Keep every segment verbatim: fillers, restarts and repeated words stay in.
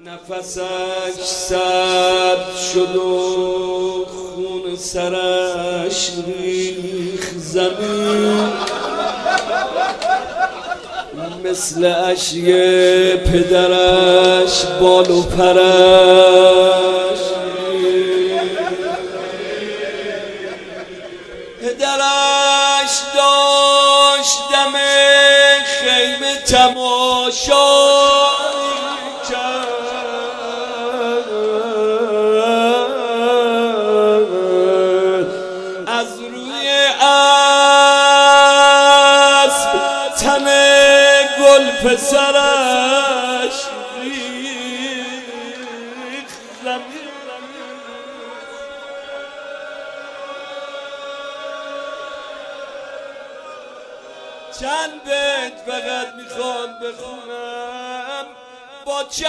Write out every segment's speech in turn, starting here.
نفسش سرد شد و خون سرش ریخ زمین، مثل اشک پدرش بال و پرش. پدرش داشت دم خیمه تماشا از روی اسب تن گل پسرش ریخ زمین. چند بیت فقط میخوام بخونم. با چه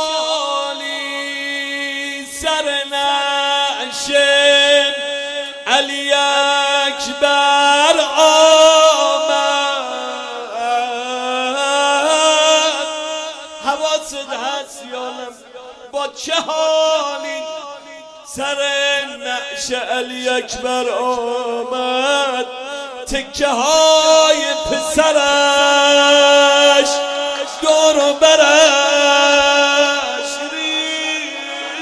حالی سر نعش علی اکبر آمد، حواست هست یانم. با چه حالی سر نعش علی اکبر آمد، تکه های پسرش دور و برش ریخت.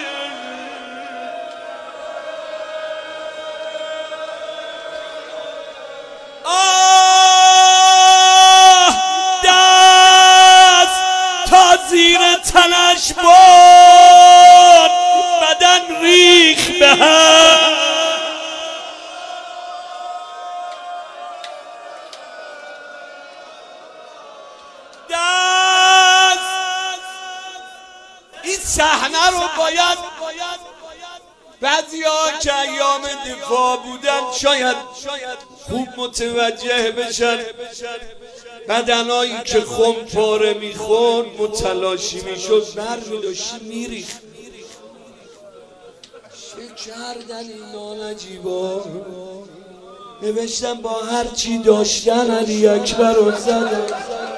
آه دست تا زیر تنش برد، بدن ریخ به هم. این صحنه رو باید بعضیا که ایام دفاع بودن شاید خوب متوجه بشن. بدنایی که خم پاره میخورد متلاشی میشد، بر میداشتی میریخت. چه کردن این نانجیبا؟ نوشتن با هر چی داشتن علی اکبر رو زدن.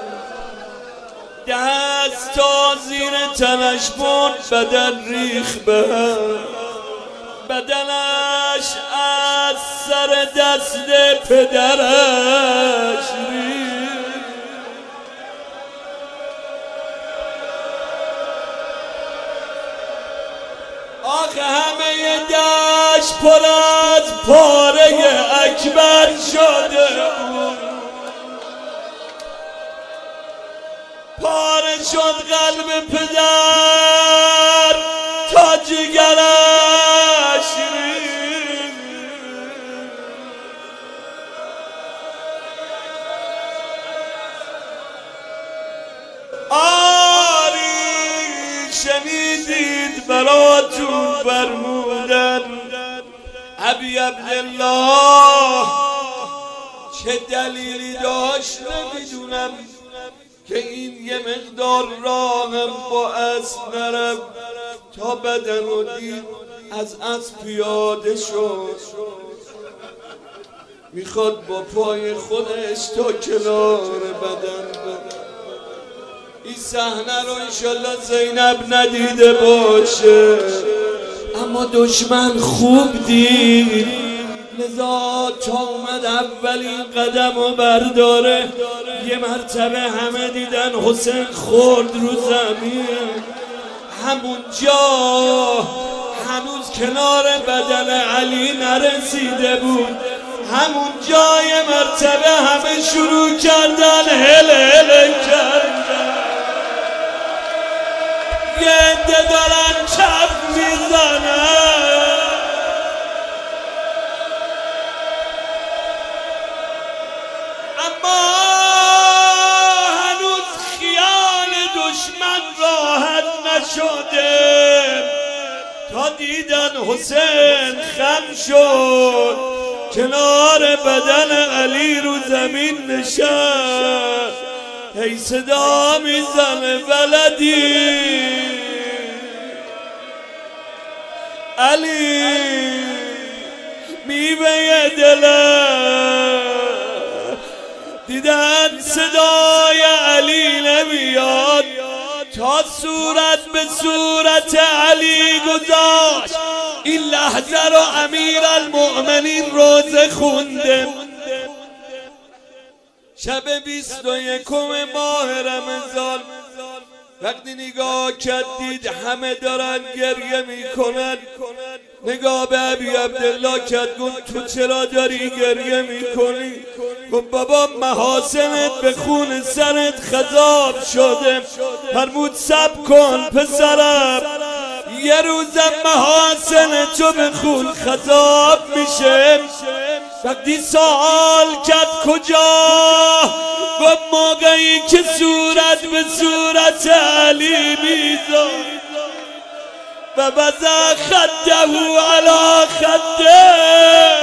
دست تا زیر تنش برد، بدن ریخ به هم. بدنش از سر دست پدرش ریخت. آخه همه دشت پر از پاره اکبر شده بود. پاره شد قلب پدر تا جگرش ریخت. آری شنیدید براتون فرمودن ابی عبدالله چه دلیلی داشت نمیدونم که این یه مقدار راهم با اسب نرم تا بدن رو دید از اسب پیاده شد. میخواد با پای خودش تا کنار بدن بره. این صحنه رو انشالله زینب ندیده باشه، اما دشمن خوب دید، لذا تا اومد اولین قدم رو برداره. یه مرتبه همه دیدن حسین خورد رو زمین. همونجا هنوز کنار بدن علی نرسیده بود. همونجا یه مرتبه همه شروع کردن هل هل کردن. یه عده دارن کف میزنن. اما هنوز خیال دشمن راحت نشده تا دیدن حسین خم شد کنار بدن علی رو زمین نشست. هی صدا میزنه ولدی علی میوه دلم. دیدن صدای علی نمیاد تا صورت به صورت علی گذاشت. این لحظه رو امیر المؤمنین روزه خونده. شب بیست و یکم ماه رمضان وقتی نگاه کرد دید همه دارن گریه میکنن، نگاه به ابی عبدالله کرد، گفت تو چرا داری گریه میکنی؟ گفت بابا محاسنت به خون سرت خضاب شده. فرمود صبر کن پسرم، یه روزم محاسن تو به خون خضاب میشه. وقتی سوال کرد کجا؟ گفت موقعی که صورت به صورت علی میذاشت و وضع خده علی خده